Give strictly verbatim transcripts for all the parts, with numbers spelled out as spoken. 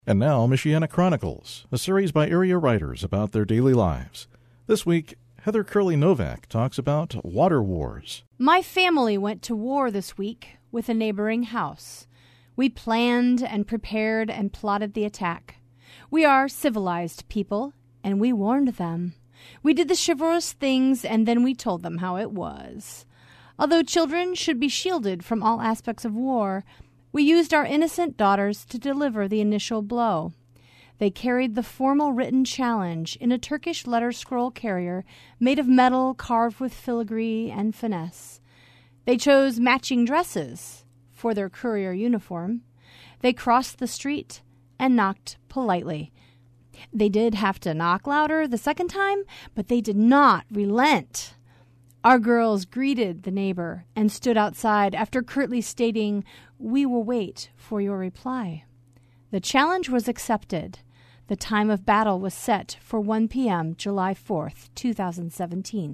And now, Michiana Chronicles, a series by area writers about their daily lives. This week, Heather Curley Novak talks about water wars. My family went to war this week with a neighboring house. We planned and prepared and plotted the attack. We are civilized people, and we warned them. We did the chivalrous things, and then we told them how it was. Although children should be shielded from all aspects of war, we used our innocent daughters to deliver the initial blow. They carried the formal written challenge in a Turkish letter scroll carrier made of metal carved with filigree and finesse. They chose matching dresses for their courier uniform. They crossed the street and knocked politely. They did have to knock louder the second time, but they did not relent. Our girls greeted the neighbor and stood outside after curtly stating, "We will wait for your reply." The challenge was accepted. The time of battle was set for one p.m., July fourth, two thousand seventeen.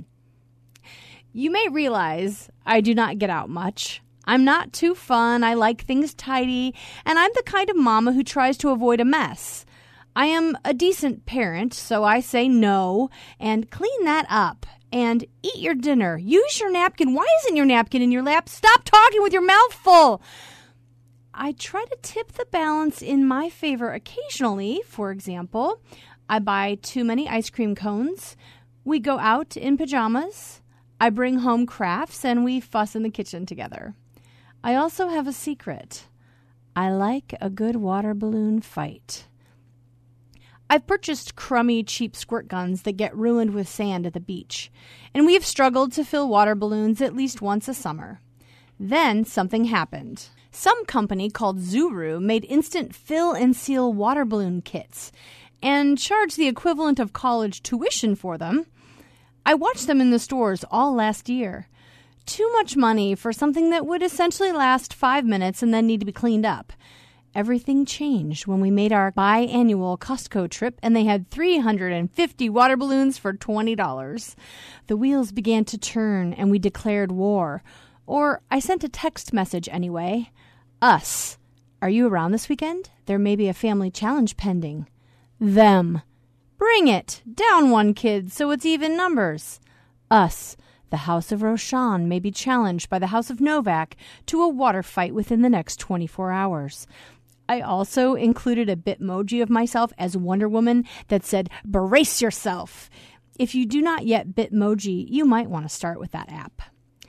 You may realize I do not get out much. I'm not too fun, I like things tidy, and I'm the kind of mama who tries to avoid a mess. I am a decent parent, so I say no, and clean that up. And eat your dinner. Use your napkin. Why isn't your napkin in your lap? Stop talking with your mouth full. I try to tip the balance in my favor occasionally. For example, I buy too many ice cream cones. We go out in pajamas. I bring home crafts, and we fuss in the kitchen together. I also have a secret. I like a good water balloon fight. I've purchased crummy, cheap squirt guns that get ruined with sand at the beach, and we have struggled to fill water balloons at least once a summer. Then something happened. Some company called Zuru made instant fill and seal water balloon kits and charged the equivalent of college tuition for them. I watched them in the stores all last year. Too much money for something that would essentially last five minutes and then need to be cleaned up. Everything changed when we made our biannual Costco trip, and they had three hundred fifty water balloons for twenty dollars. The wheels began to turn, and we declared war. Or I sent a text message anyway. Us. Are you around this weekend? There may be a family challenge pending. Them. Bring it. Down one kid so it's even numbers. Us. The House of Roshan may be challenged by the House of Novak to a water fight within the next twenty-four hours. I also included a Bitmoji of myself as Wonder Woman that said, "Brace yourself." If you do not yet Bitmoji, you might want to start with that app.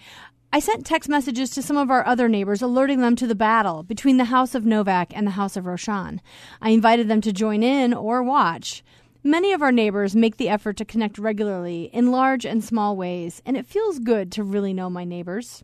I sent text messages to some of our other neighbors alerting them to the battle between the House of Novak and the House of Roshan. I invited them to join in or watch. Many of our neighbors make the effort to connect regularly in large and small ways, and it feels good to really know my neighbors.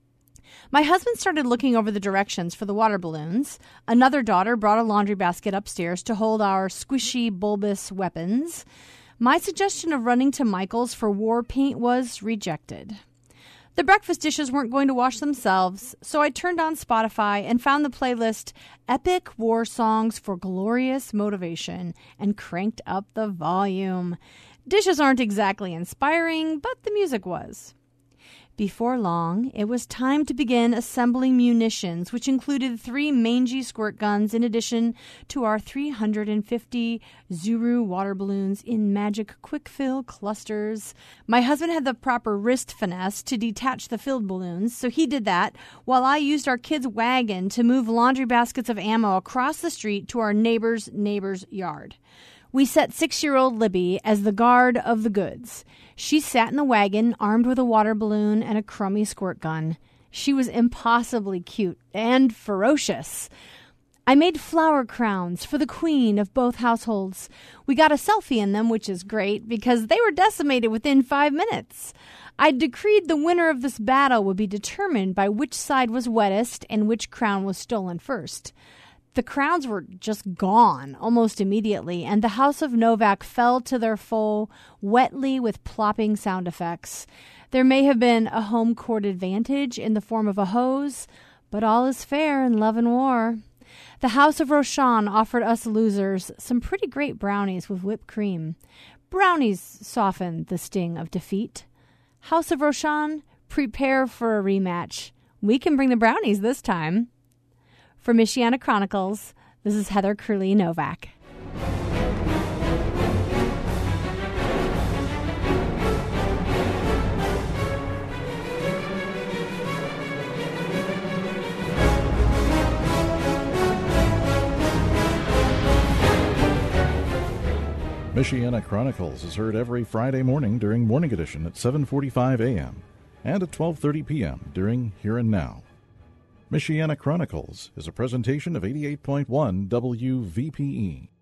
My husband started looking over the directions for the water balloons. Another daughter brought a laundry basket upstairs to hold our squishy, bulbous weapons. My suggestion of running to Michael's for war paint was rejected. The breakfast dishes weren't going to wash themselves, so I turned on Spotify and found the playlist Epic War Songs for Glorious Motivation and cranked up the volume. Dishes aren't exactly inspiring, but the music was. Before long, it was time to begin assembling munitions, which included three mangy squirt guns in addition to our three hundred fifty Zuru water balloons in magic quick-fill clusters. My husband had the proper wrist finesse to detach the filled balloons, so he did that, while I used our kids' wagon to move laundry baskets of ammo across the street to our neighbor's neighbor's yard. We set six-year-old Libby as the guard of the goods. She sat in the wagon, armed with a water balloon and a crummy squirt gun. She was impossibly cute and ferocious. I made flower crowns for the queen of both households. We got a selfie in them, which is great, because they were decimated within five minutes. I decreed the winner of this battle would be determined by which side was wettest and which crown was stolen first. The crowns were just gone almost immediately, and the House of Novak fell to their foe wetly with plopping sound effects. There may have been a home court advantage in the form of a hose, but all is fair in love and war. The House of Roshan offered us losers some pretty great brownies with whipped cream. Brownies softened the sting of defeat. House of Roshan, prepare for a rematch. We can bring the brownies this time. For Michiana Chronicles, This is Heather Curley Novak. Michiana Chronicles is heard every Friday morning during Morning Edition at seven forty-five a.m. and at twelve thirty p.m. during Here and Now. Michiana Chronicles is a presentation of eighty-eight point one W V P E.